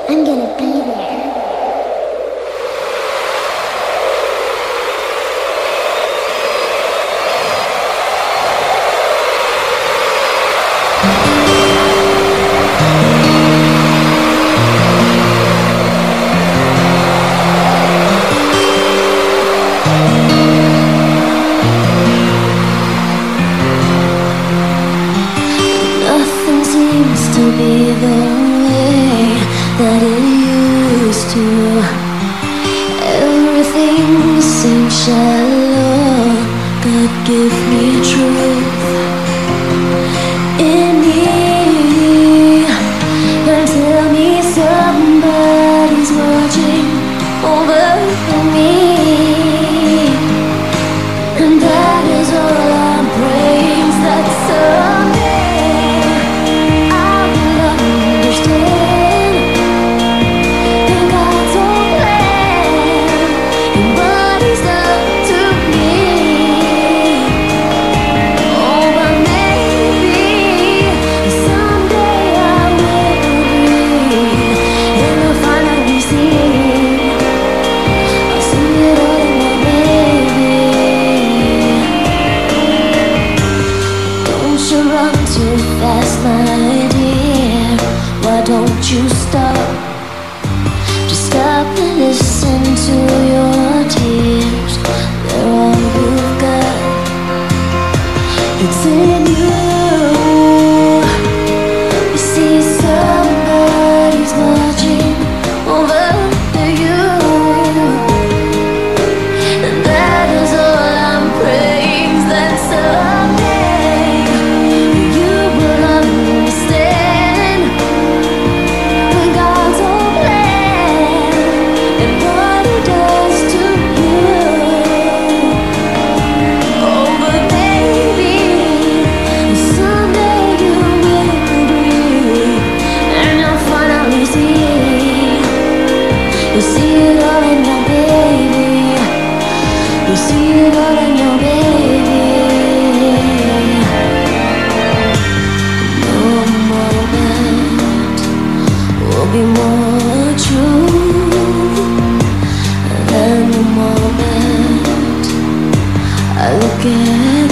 I'm gonna be there. Nothing seems to be the way that it used to. Everything seems shallow, but give me truth in me and tell me somebody's watching over me, and that is all I'm praying, that someday I will understand in God's own plan and what He's done to me. Oh, but maybe someday I will agree, and I'll finally see. I'll see it all in my baby. Don't you run too fast, my dear. Why don't you stop? Just stop and listen to your tears. They're all you've got. It's in you. You see, somebody's watching over you, and that is all I'm praying, that someday you will understand when God's own plan and what He does to you. Oh, but maybe someday you will agree, and you'll finally see. You'll see it all in your baby. You'll see it all in your baby. No moment will be more true than the moment I look at